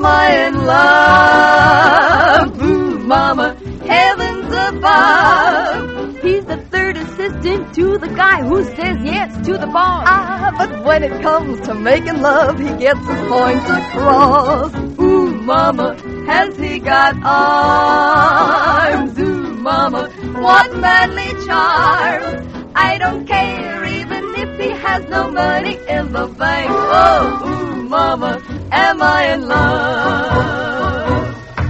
am I in love? Ooh, mama, heavens above. He's the third assistant to the guy who says yes to the boss. But when it comes to making love, he gets his points across. Ooh, mama, has he got arms? Ooh, mama, what manly charms. I don't care even if he has no money in the bank. Oh, ooh, mama, am I in love?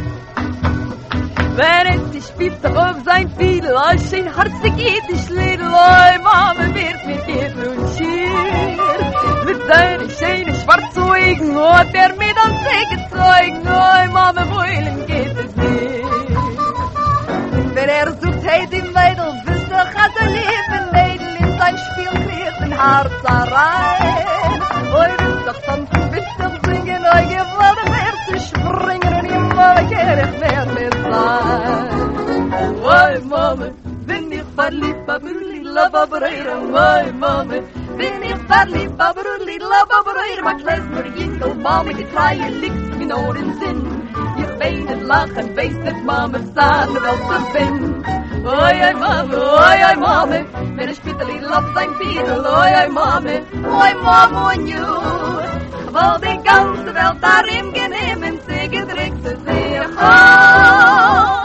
Während ich spielt auf sein Fiedel, als sein Herz geht die Schliedel, oi, Mama wird mir geht und schier. Mit seinen schönen schwarzen Augen hat mir dann sehr gezeugen, oi, Mama, wohin geht es nicht. Wenn sucht, hey, die Mädel, wisst ihr, hat lieben Mädel in sein Spiel kriegt ein Herz rein. Oi, wisst doch tanzen, wisst doch singen, oi, gewollt mehr zu springen und ihr Mama kann nicht mehr mit sein. Oi, Mama, bin ich verliebt, Babruli, Lababrera, oi, Mama, bin ich verliebt, Babruli, Lababrera, maar klees maar jinkel, Mama, je draaien liks, geen oor in zin. Je weet het lachen, wees het, Mama, staan wel te vinden. Oi, oi, Mama, oi, oi, Mama, wenn ich bitterlich love sein Fiedel, oi, oi, Mama, und you. Weil die ganze Welt darin genehmen, sie gedrückt sie sich. Oh.